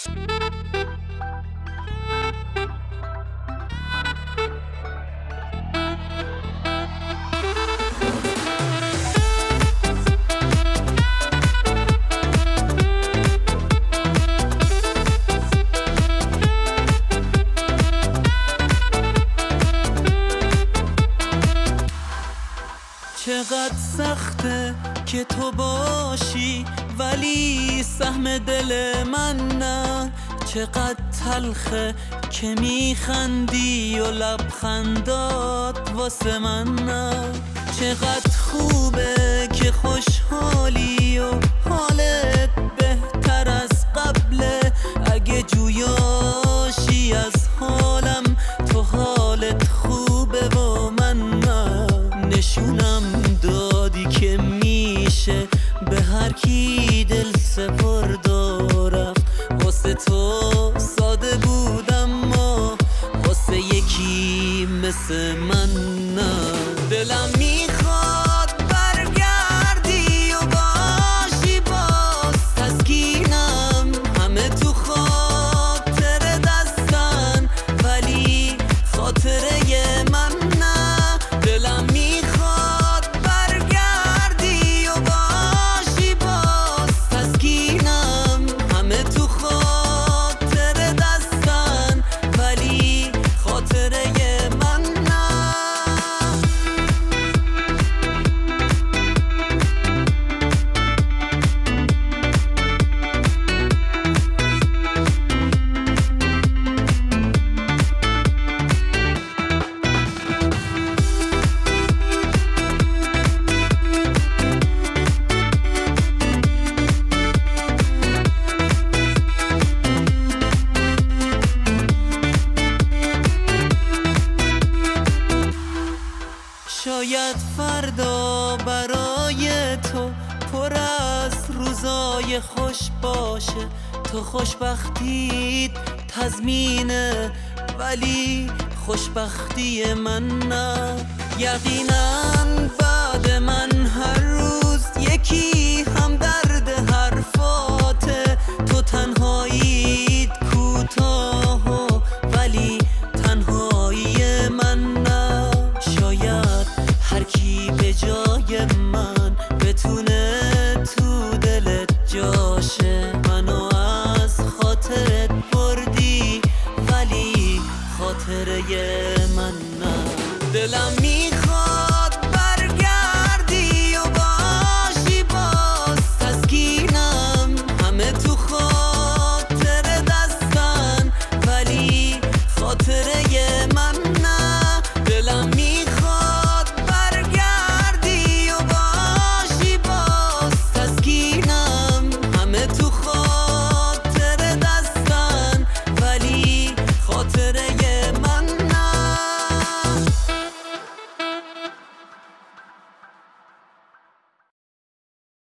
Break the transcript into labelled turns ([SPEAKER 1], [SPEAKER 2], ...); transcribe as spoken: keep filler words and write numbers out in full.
[SPEAKER 1] چقدر سخته که تو باشی ولی سهم دل من نه، چقدر تلخه که میخندی و لبخندات واسه من نه، چقدر خوبه که خوشحالی و حالت بهتر از قبله، اگه جویاشی از حالم تو حالت خوبه و من نه، نشونم دادی که میشه به هر کی دل سپرد و رفت، واسه تو ساده بودم و واسه یکی مثل من نه، دلم میخواد برگردی و باشی باز تسکینم، همه تو خاطر دستن ولی خاطره من نه، دلم میخواد برگردی و باشی باز تسکینم، همه تو خاطر دستن ولی خاطره من نه. شاید فردا برای تو پر از روزای خوش باشه، تو خوشبختیت تضمینه ولی خوشبختی من نه، یقینا بعد من هر روز یکی